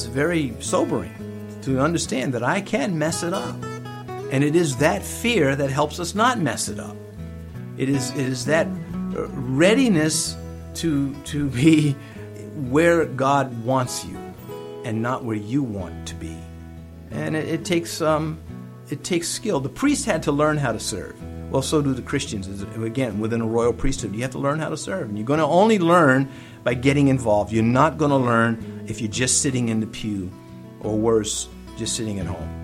is very sobering to understand that I can mess it up. And it is that fear that helps us not mess it up. It is that readiness to be where God wants you and not where you want to be. And it takes skill. The priest had to learn how to serve. Well, so do the Christians. Again, within a royal priesthood, you have to learn how to serve. And you're going to only learn by getting involved. You're not going to learn if you're just sitting in the pew, or worse, just sitting at home.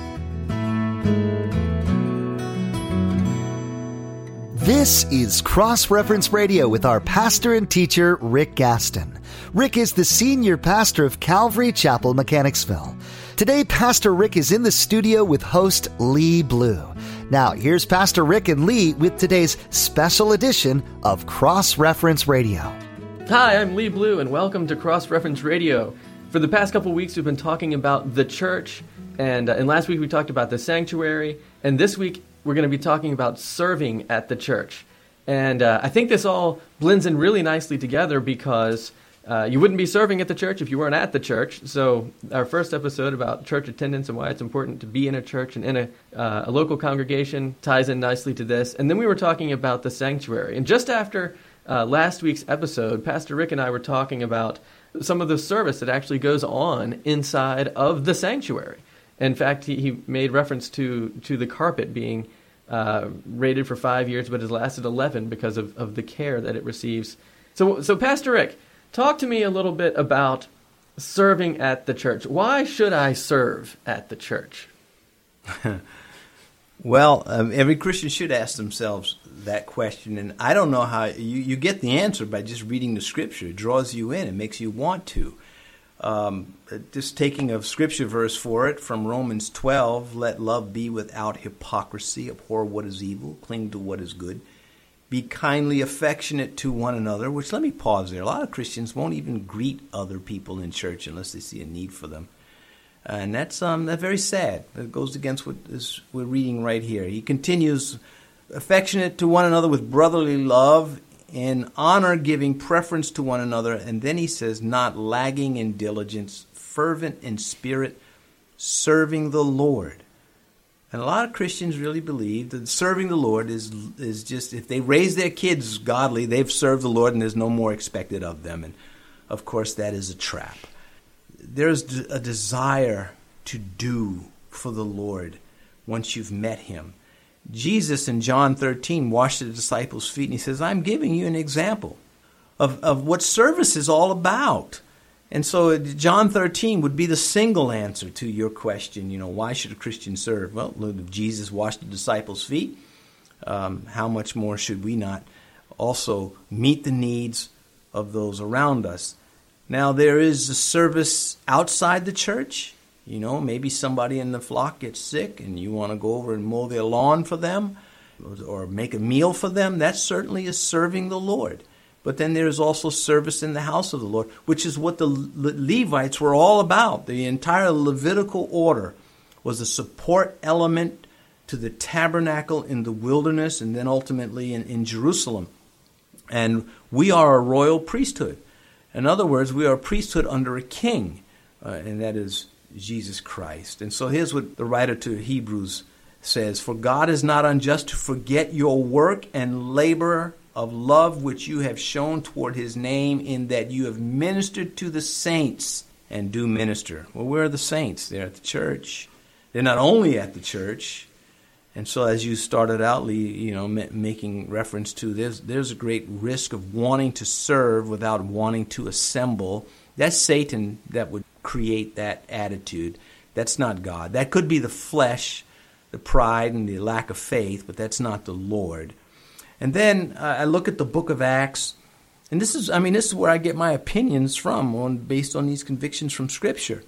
This is Cross Reference Radio with our pastor and teacher, Rick Gaston. Rick is the senior pastor of Calvary Chapel, Mechanicsville. Today, Pastor Rick is in the studio with host Lee Blue. Now, here's Pastor Rick and Lee with today's special edition of Cross Reference Radio. Hi, I'm Lee Blue, and welcome to Cross Reference Radio. For the past couple weeks, we've been talking about the church, and last week we talked about the sanctuary, and this week we're going to be talking about serving at the church. And I think this all blends in really nicely together because you wouldn't be serving at the church if you weren't at the church. So our first episode about church attendance and why it's important to be in a church and in a local congregation ties in nicely to this. And then we were talking about the sanctuary. And just after last week's episode, Pastor Rick and I were talking about some of the service that actually goes on inside of the sanctuary. In fact, he made reference to the carpet being rated for 5 years, but has lasted 11 because of the care that it receives. So Pastor Rick, talk to me a little bit about serving at the church. Why should I serve at the church? Well, every Christian should ask themselves that question, and I don't know how you get the answer by just reading the Scripture. It draws you in. It makes you want to. Just taking a Scripture verse for it from Romans 12, let love be without hypocrisy, abhor what is evil, cling to what is good, be kindly affectionate to one another, which, let me pause there. A lot of Christians won't even greet other people in church unless they see a need for them. And that's very sad. It goes against what we're reading right here. He continues, affectionate to one another with brotherly love, in honor giving preference to one another. And then he says, not lagging in diligence, fervent in spirit, serving the Lord. And a lot of Christians really believe that serving the Lord is just, if they raise their kids godly, they've served the Lord and there's no more expected of them. And of course, that is a trap. There's a desire to do for the Lord once you've met Him. Jesus in John 13 washed the disciples' feet, and He says, I'm giving you an example of what service is all about. And so John 13 would be the single answer to your question, why should a Christian serve? Well, if Jesus washed the disciples' feet, how much more should we not also meet the needs of those around us? Now, there is a service outside the church. Maybe somebody in the flock gets sick and you want to go over and mow their lawn for them or make a meal for them. That certainly is serving the Lord. But then there's also service in the house of the Lord, which is what the Levites were all about. The entire Levitical order was a support element to the tabernacle in the wilderness and then ultimately in Jerusalem. And we are a royal priesthood. In other words, we are a priesthood under a king, and that is Jesus Christ. And so here's what the writer to Hebrews says, for God is not unjust to forget your work and labor of love which you have shown toward His name, in that you have ministered to the saints and do minister. Well, where are the saints? They're at the church. They're not only at the church. And so as you started out, Lee, making reference to this, there's a great risk of wanting to serve without wanting to assemble. That's Satan that would create that attitude. That's not God. That could be the flesh, the pride, and the lack of faith, but that's not the Lord. And then I look at the book of Acts, and this is where I get my opinions from, based on these convictions from Scripture.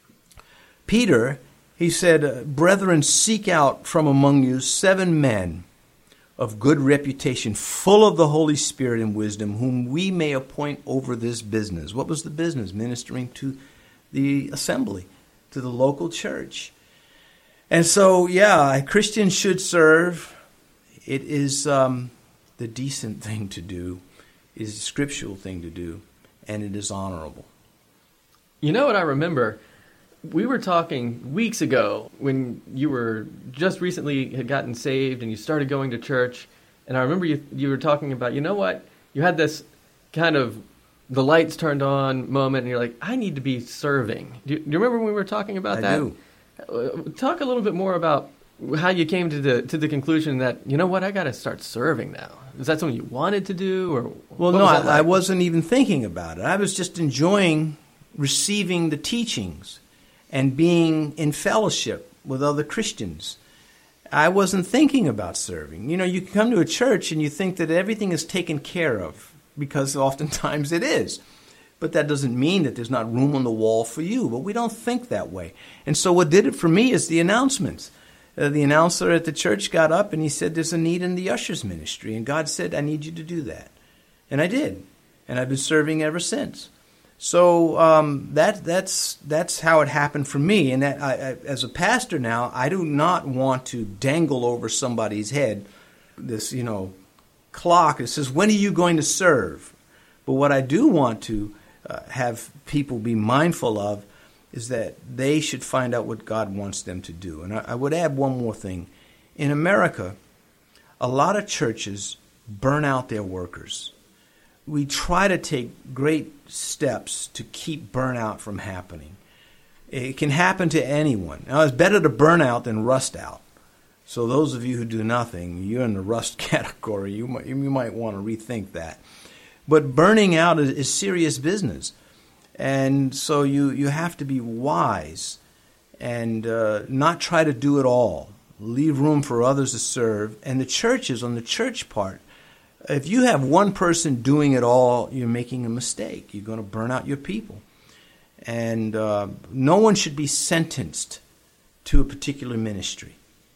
Peter, he said, brethren, seek out from among you 7 men of good reputation, full of the Holy Spirit and wisdom, whom we may appoint over this business. What was the business? Ministering to the assembly, to the local church. And so, Christians should serve. It is the decent thing to do. It is a scriptural thing to do, and it is honorable. You know what I remember? We were talking weeks ago when you were just recently had gotten saved and you started going to church. And I remember you were talking about, you know what? You had this kind of the lights turned on moment, and you're like, I need to be serving. Do you remember when we were talking about that? I do. Talk a little bit more about how you came to the conclusion that, you know what, I got to start serving now. Is that something you wanted to do? Or well, no, I wasn't even thinking about it. I was just enjoying receiving the teachings and being in fellowship with other Christians. I wasn't thinking about serving. You know, you come to a church and you think that everything is taken care of, because oftentimes it is. But that doesn't mean that there's not room on the wall for you. But we don't think that way. And so what did it for me is the announcements. The announcer at the church got up and he said, there's a need in the ushers ministry. And God said, I need you to do that. And I did. And I've been serving ever since. So that's how it happened for me. And that I, as a pastor now, I do not want to dangle over somebody's head this, clock that says, when are you going to serve? But what I do want to have people be mindful of is that they should find out what God wants them to do. And I would add one more thing. In America, a lot of churches burn out their workers. We try to take great steps to keep burnout from happening. It can happen to anyone. Now, it's better to burn out than rust out. So those of you who do nothing, you're in the rust category. You might want to rethink that. But burning out is serious business. And so you have to be wise and not try to do it all. Leave room for others to serve. And the churches, on the church part, if you have one person doing it all, you're making a mistake. You're going to burn out your people. And no one should be sentenced to a particular ministry.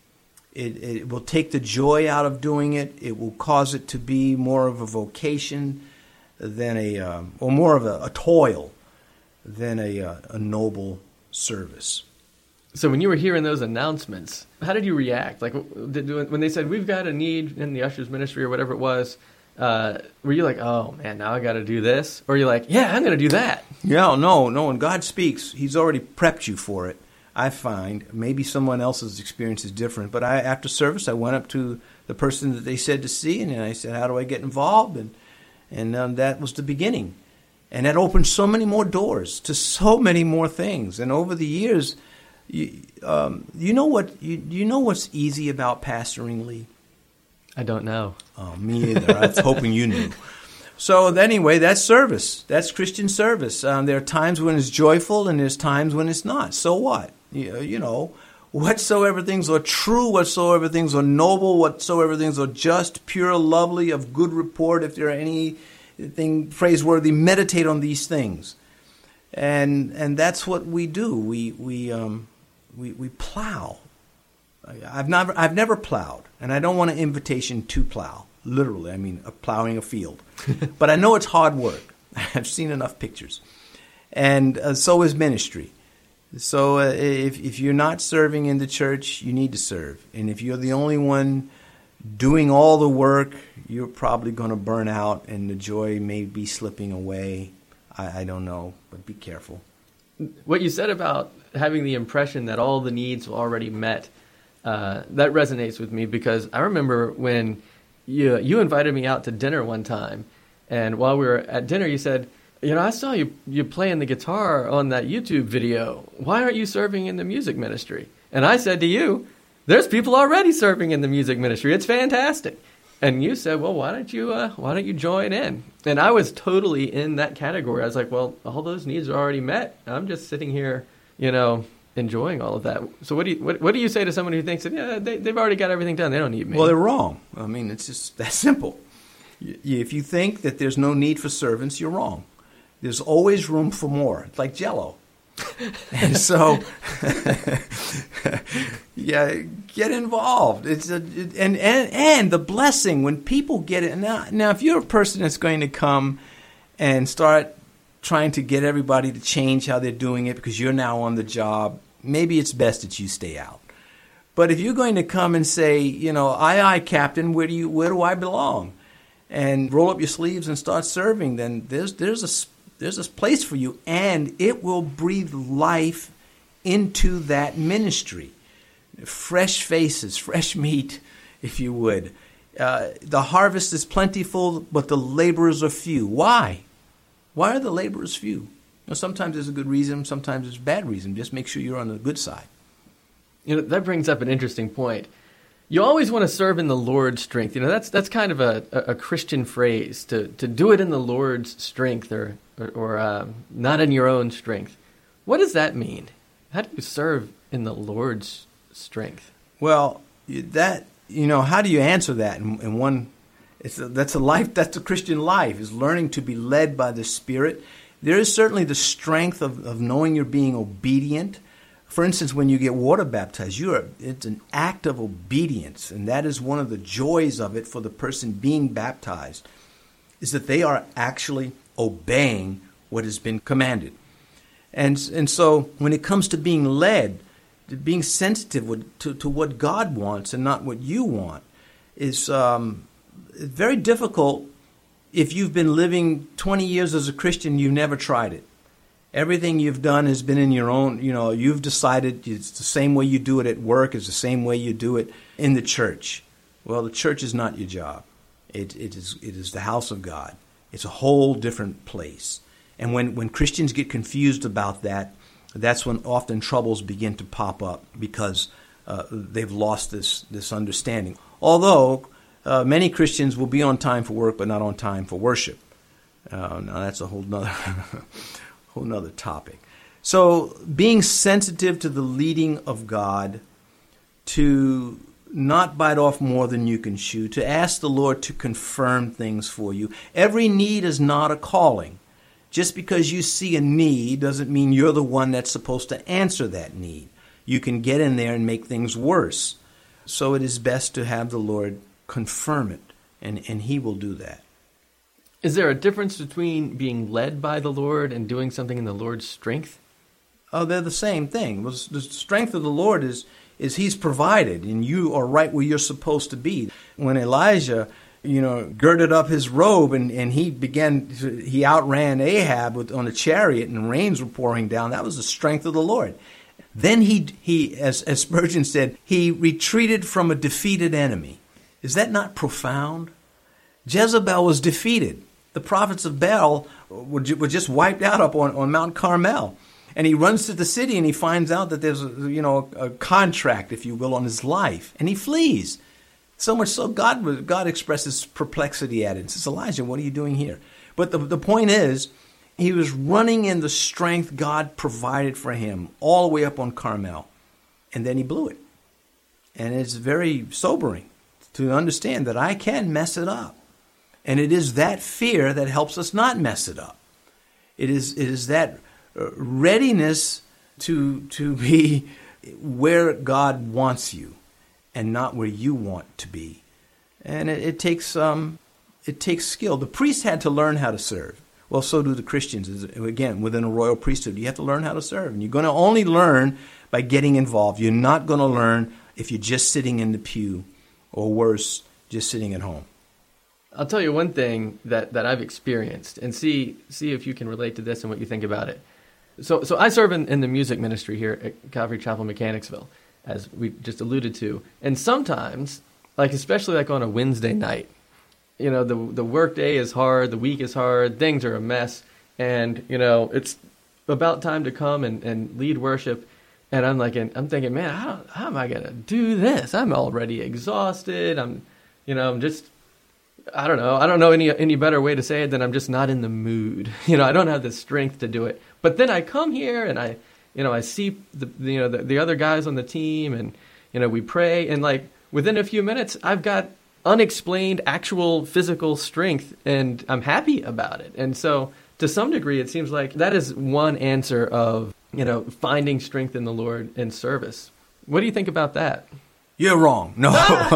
It will take the joy out of doing it. It will cause it to be more of a vocation than or more of a toil than a noble service. So when you were hearing those announcements, how did you react? Like when they said, we've got a need in the ushers ministry or whatever it was, were you like, oh man, now I got to do this? Or you're like, yeah, I'm going to do that? Yeah, no. When God speaks, he's already prepped you for it. I find maybe someone else's experience is different, but after service, I went up to the person that they said to see, and I said, how do I get involved? And that was the beginning. And that opened so many more doors to so many more things. And over the years, you know what's easy about pastoring, Lee? I don't know. Oh, me either. I was hoping you knew. So anyway, that's service. That's Christian service. There are times when it's joyful and there's times when it's not. So what? Whatsoever things are true, whatsoever things are noble, whatsoever things are just, pure, lovely, of good report, if there are anything praiseworthy, meditate on these things. And that's what we do. We plow. I've never plowed, and I don't want an invitation to plow. Literally, I mean plowing a field. But I know it's hard work. I've seen enough pictures. And so is ministry. So if you're not serving in the church, you need to serve. And if you're the only one doing all the work, you're probably going to burn out, and the joy may be slipping away. I don't know, but be careful. What you said about having the impression that all the needs were already met, that resonates with me, because I remember when you invited me out to dinner one time, and while we were at dinner, you said, I saw you playing the guitar on that YouTube video. Why aren't you serving in the music ministry? And I said to you, there's people already serving in the music ministry. It's fantastic. And you said, well, why don't you join in? And I was totally in that category. I was like, well, all those needs are already met. I'm just sitting here, enjoying all of that. So what do you say to someone who thinks that they've already got everything done, they don't need me? Well, they're wrong. I mean, it's just that simple. If you think that there's no need for servants, you're wrong. There's always room for more. It's like Jell-O. And so, yeah, get involved. And the blessing when people get it. Now, if you're a person that's going to come and start trying to get everybody to change how they're doing it because you're now on the job, maybe it's best that you stay out. But if you're going to come and say, aye, Captain, where do I belong? And roll up your sleeves and start serving, then there's There's a place for you, and it will breathe life into that ministry. Fresh faces, fresh meat, if you would. The harvest is plentiful, but the laborers are few. Why? Why are the laborers few? Sometimes there's a good reason, sometimes there's a bad reason. Just make sure you're on the good side. That brings up an interesting point. You always want to serve in the Lord's strength. That's kind of a Christian phrase, to do it in the Lord's strength or not in your own strength. What does that mean? How do you serve in the Lord's strength? Well, how do you answer that in one? That's a Christian life, is learning to be led by the Spirit. There is certainly the strength of knowing you're being obedient. For instance, when you get water baptized, it's an act of obedience, and that is one of the joys of it for the person being baptized, is that they are actually obeying what has been commanded. And so when it comes to being led, to being sensitive to what God wants and not what you want, is very difficult if you've been living 20 years as a Christian, you've never tried it. Everything you've done has been in your own, you've decided it's the same way you do it at work, it's the same way you do it in the church. Well, the church is not your job. It is the house of God. It's a whole different place. And when Christians get confused about that, that's when often troubles begin to pop up, because they've lost this understanding. Although many Christians will be on time for work, but not on time for worship. Now that's a whole nother topic. So being sensitive to the leading of God, to not bite off more than you can chew, to ask the Lord to confirm things for you. Every need is not a calling. Just because you see a need doesn't mean you're the one that's supposed to answer that need. You can get in there and make things worse. So it is best to have the Lord confirm it, and He will do that. Is there a difference between being led by the Lord and doing something in the Lord's strength? Oh, they're the same thing. The strength of the Lord is He's provided, and you are right where you're supposed to be. When Elijah, girded up his robe and he outran Ahab on a chariot, and rains were pouring down, that was the strength of the Lord. Then he as Spurgeon said, he retreated from a defeated enemy. Is that not profound? Jezebel was defeated. The prophets of Baal were just wiped out up on Mount Carmel. And he runs to the city and he finds out that there's a contract, if you will, on his life. And he flees. So much so God expresses perplexity at it and says, Elijah, what are you doing here? But the point is, he was running in the strength God provided for him all the way up on Carmel. And then he blew it. And it's very sobering to understand that I can mess it up. And it is that fear that helps us not mess it up. It is that readiness to be where God wants you and not where you want to be. And it takes skill. The priests had to learn how to serve. Well, so do the Christians. Again, within a royal priesthood, you have to learn how to serve. And you're going to only learn by getting involved. You're not going to learn if you're just sitting in the pew, or worse, just sitting at home. I'll tell you one thing that I've experienced, and see if you can relate to this and what you think about it. So I serve in the music ministry here at Calvary Chapel, Mechanicsville, as we just alluded to. And sometimes, especially on a Wednesday night, the work day is hard, the week is hard, things are a mess, and it's about time to come and lead worship. And I'm thinking, man, how am I gonna do this? I'm already exhausted. I don't know any better way to say it than I'm just not in the mood. I don't have the strength to do it. But then I come here and I see the other guys on the team, and we pray, and within a few minutes I've got unexplained actual physical strength, and I'm happy about it. And so to some degree it seems like that is one answer of finding strength in the Lord in service. What do you think about that? You're wrong. No.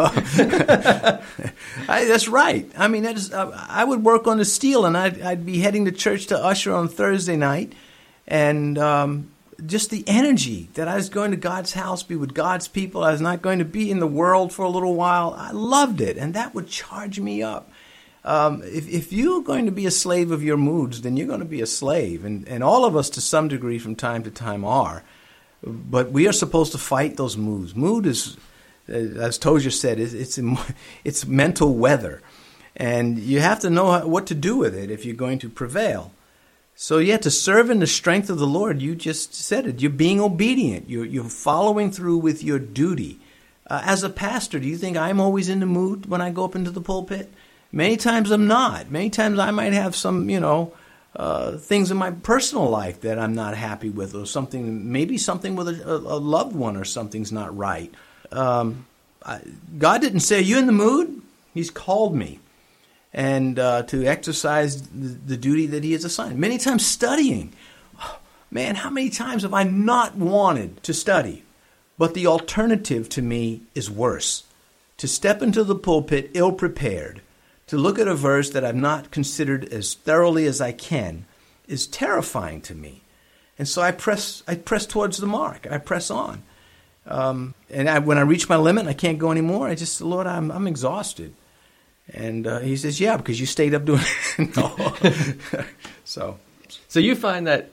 That's right. I mean, I would work on the steel, and I'd be heading to church to usher on Thursday night, and just the energy that I was going to God's house, be with God's people. I was not going to be in the world for a little while. I loved it, and that would charge me up. If you're going to be a slave of your moods, then you're going to be a slave. And all of us, to some degree, from time to time are. But we are supposed to fight those moods. Mood is, as Tozer said, it's mental weather. And you have to know what to do with it if you're going to prevail. So, to serve in the strength of the Lord, you just said it. You're being obedient. You're following through with your duty. As a pastor, do you think I'm always in the mood when I go up into the pulpit? Many times I'm not. Many times I might have some, things in my personal life that I'm not happy with, or maybe something with a loved one or something's not right. God didn't say, "Are you in the mood?" He's called me. And to exercise the duty that he has assigned. Many times studying. Oh, man, how many times have I not wanted to study? But the alternative to me is worse. To step into the pulpit ill-prepared, to look at a verse that I've not considered as thoroughly as I can, is terrifying to me. And so I press towards the mark. I press on. When I reach my limit and I can't go anymore, Lord, I'm exhausted. And he says, "Yeah, because you stayed up doing it." No. So you find that,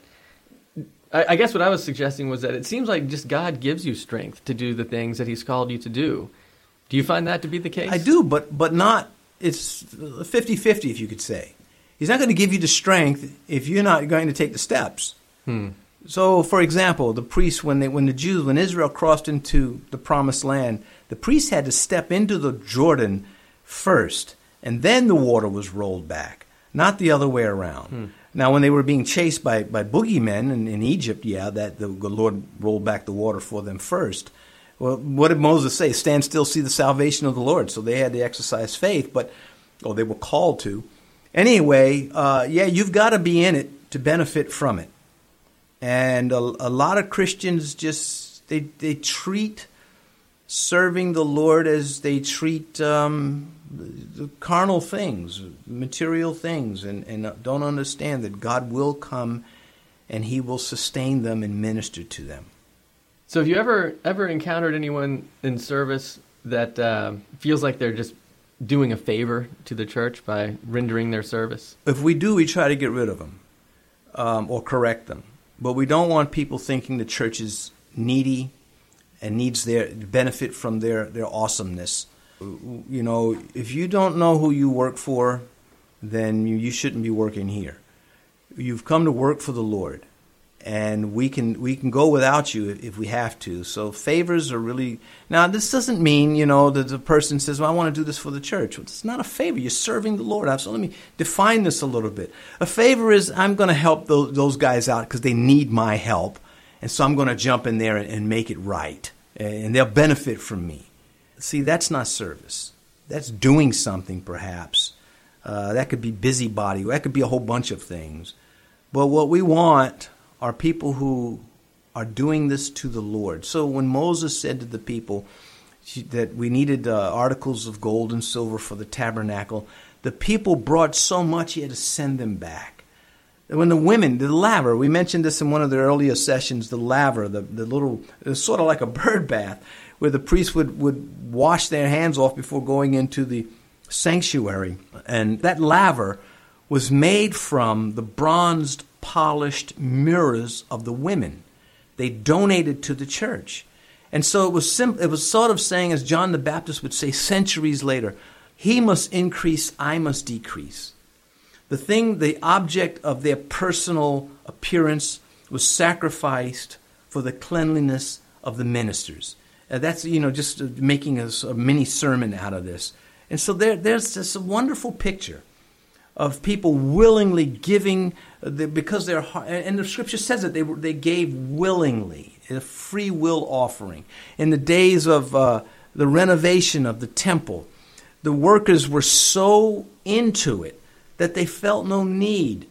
I guess what I was suggesting was that it seems like just God gives you strength to do the things that he's called you to do. Do you find that to be the case? I do, but not, it's 50-50, if you could say. He's not going to give you the strength if you're not going to take the steps. So, for example, the priests, when Israel crossed into the promised land, the priests had to step into the Jordan first, and then the water was rolled back, not the other way around. Now, when they were being chased by boogeymen in Egypt, that the Lord rolled back the water for them first. Well, what did Moses say? "Stand still, see the salvation of the Lord." So they had to exercise faith, they were called to. Anyway, you've got to be in it to benefit from it. And a lot of Christians just, they treat serving the Lord as they treat the carnal things, material things, and don't understand that God will come and he will sustain them and minister to them. So have you ever encountered anyone in service that feels like they're just doing a favor to the church by rendering their service? If we do, we try to get rid of them or correct them. But we don't want people thinking the church is needy and needs their benefit from their awesomeness. If you don't know who you work for, then you shouldn't be working here. You've come to work for the Lord, and we can go without you if we have to. So favors are really... Now, this doesn't mean, that the person says, "Well, I want to do this for the church." Well, it's not a favor. You're serving the Lord. So let me define this a little bit. A favor is, I'm going to help those guys out because they need my help, and so I'm going to jump in there and make it right, and they'll benefit from me. See, that's not service. That's doing something, perhaps. That could be busybody. That could be a whole bunch of things. But what we want are people who are doing this to the Lord. So when Moses said to the people that we needed articles of gold and silver for the tabernacle, the people brought so much he had to send them back. When the women, the laver, we mentioned this in one of the earlier sessions, the laver, the little, it's sort of like a bird bath, where the priests would wash their hands off before going into the sanctuary. And that laver was made from the bronzed, polished mirrors of the women. They donated to the church. And so it was sort of saying, as John the Baptist would say centuries later, "He must increase, I must decrease." The object of their personal appearance was sacrificed for the cleanliness of the ministers. That's, just making a mini sermon out of this. And so there's this wonderful picture of people willingly giving, because their heart, and the scripture says that they gave willingly, a free will offering. In the days of the renovation of the temple, the workers were so into it that they felt no need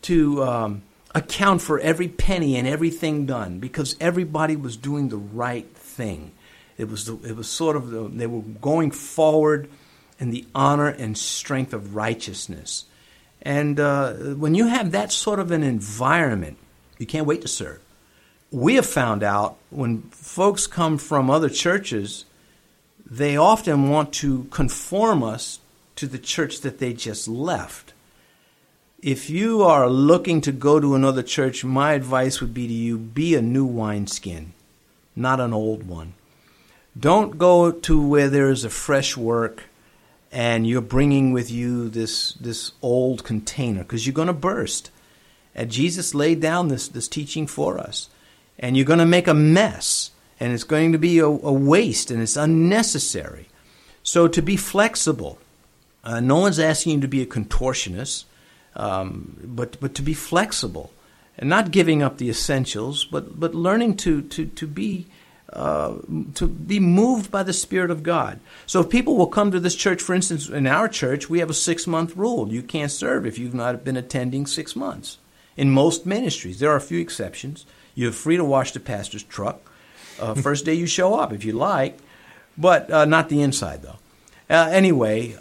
to account for every penny and everything done, because everybody was doing the right thing. It was sort of they were going forward in the honor and strength of righteousness. And when you have that sort of an environment, you can't wait to serve. We have found out when folks come from other churches, they often want to conform us to the church that they just left. If you are looking to go to another church, my advice would be to you, be a new wineskin, not an old one. Don't go to where there is a fresh work and you're bringing with you this old container, because you're going to burst. And Jesus laid down this teaching for us. And you're going to make a mess, and it's going to be a waste, and it's unnecessary. So to be flexible, no one's asking you to be a contortionist, but to be flexible and not giving up the essentials, but learning to be moved by the Spirit of God. So if people will come to this church, for instance, in our church, we have a 6-month rule. You can't serve if you've not been attending 6 months. In most ministries, there are a few exceptions. You're free to wash the pastor's truck. First day you show up if you like, but not the inside though. Anyway,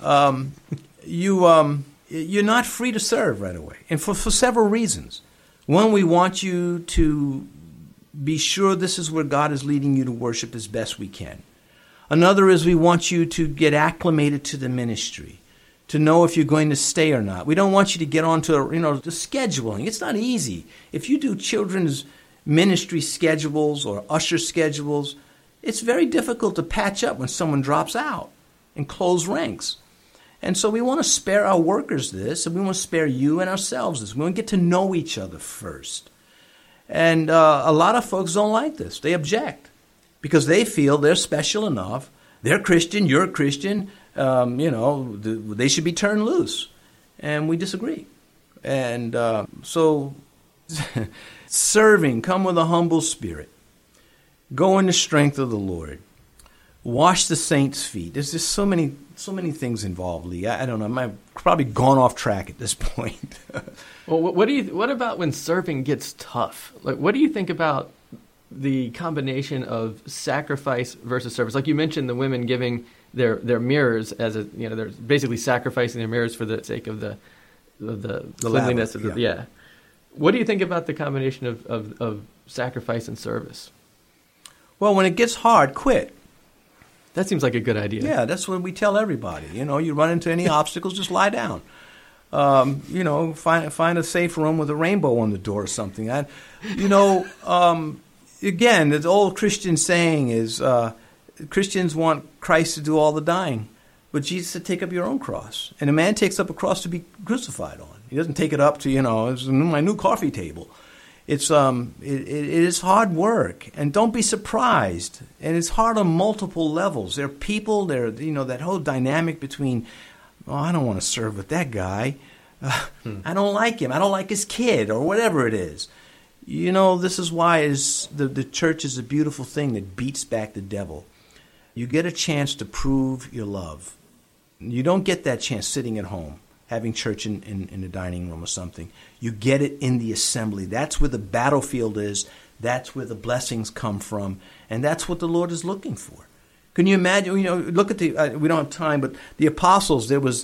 you're not free to serve right away, and for several reasons. One, we want you to be sure this is where God is leading you to worship as best we can. Another is we want you to get acclimated to the ministry, to know if you're going to stay or not. We don't want you to get onto the scheduling. It's not easy. If you do children's ministry schedules or usher schedules, it's very difficult to patch up when someone drops out and close ranks. And so we want to spare our workers this, and we want to spare you and ourselves this. We want to get to know each other first. And a lot of folks don't like this. They object because they feel they're special enough. They're Christian, you're a Christian, they should be turned loose. And we disagree. And so serving, come with a humble spirit. Go in the strength of the Lord. Wash the saints' feet. There's just so many things involved, Lee. I don't know. I've probably gone off track at this point. Well, what about when serving gets tough? Like, what do you think about the combination of sacrifice versus service? Like you mentioned, the women giving their mirrors as they're basically sacrificing their mirrors for the sake of the cleanliness of the. Yeah. What do you think about the combination of sacrifice and service? Well, when it gets hard, quit. That seems like a good idea. Yeah, that's what we tell everybody. You run into any obstacles, just lie down. Find a safe room with a rainbow on the door or something. Again, the old Christian saying is Christians want Christ to do all the dying, but Jesus said, take up your own cross. And a man takes up a cross to be crucified on. He doesn't take it up to, it's my new coffee table. It is hard work, and don't be surprised. And it's hard on multiple levels. There are people, that whole dynamic between, I don't want to serve with that guy. I don't like him. I don't like his kid, or whatever it is. This is why the church is a beautiful thing that beats back the devil. You get a chance to prove your love. You don't get that chance sitting at home, having church in the dining room or something. You get it in the assembly. That's where the battlefield is. That's where the blessings come from. And that's what the Lord is looking for. Can you imagine, look at we don't have time, but the apostles, there was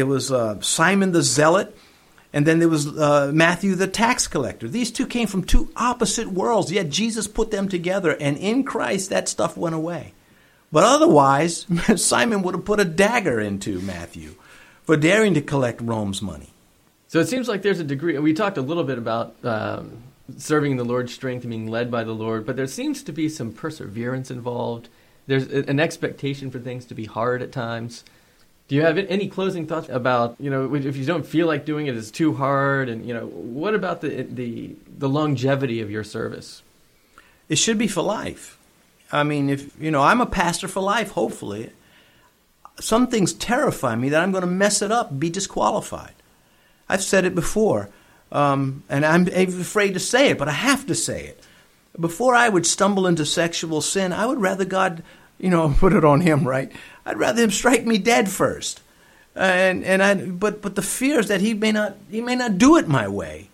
Simon the Zealot, and then there was Matthew the tax collector. These two came from two opposite worlds, yet Jesus put them together, and in Christ that stuff went away. But otherwise, Simon would have put a dagger into Matthew for daring to collect Rome's money. So it seems like there's a degree, we talked a little bit about serving the Lord's strength and being led by the Lord, but there seems to be some perseverance involved. There's an expectation for things to be hard at times. Do you have any closing thoughts about, if you don't feel like doing it, it's too hard, and, what about the longevity of your service? It should be for life. I mean, I'm a pastor for life, hopefully. Some things terrify me that I'm going to mess it up and be disqualified. I've said it before, and I'm afraid to say it, but I have to say it. Before I would stumble into sexual sin, I would rather God, put it on him, right? I'd rather him strike me dead first. But the fear is that he may not do it my way.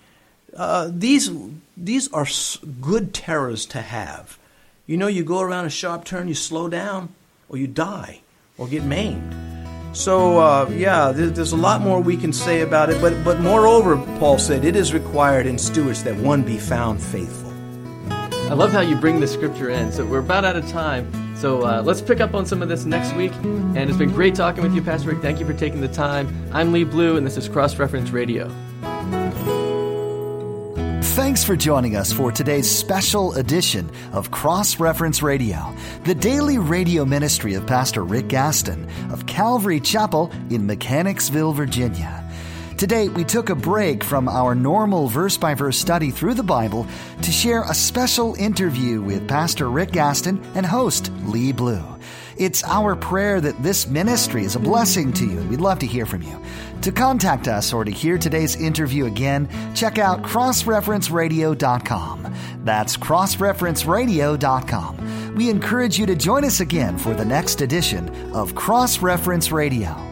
These are good terrors to have. You go around a sharp turn, you slow down, or you die, or get maimed. So, there's a lot more we can say about it. But moreover, Paul said, it is required in stewards that one be found faithful. I love how you bring the scripture in. So we're about out of time. So let's pick up on some of this next week. And it's been great talking with you, Pastor Rick. Thank you for taking the time. I'm Lee Blue, and this is Cross Reference Radio. Thanks for joining us for today's special edition of Cross Reference Radio, the daily radio ministry of Pastor Rick Gaston of Calvary Chapel in Mechanicsville, Virginia. Today, we took a break from our normal verse-by-verse study through the Bible to share a special interview with Pastor Rick Gaston and host Lee Blue. It's our prayer that this ministry is a blessing to you, and we'd love to hear from you. To contact us or to hear today's interview again, check out crossreferenceradio.com. That's crossreferenceradio.com. We encourage you to join us again for the next edition of Cross Reference Radio.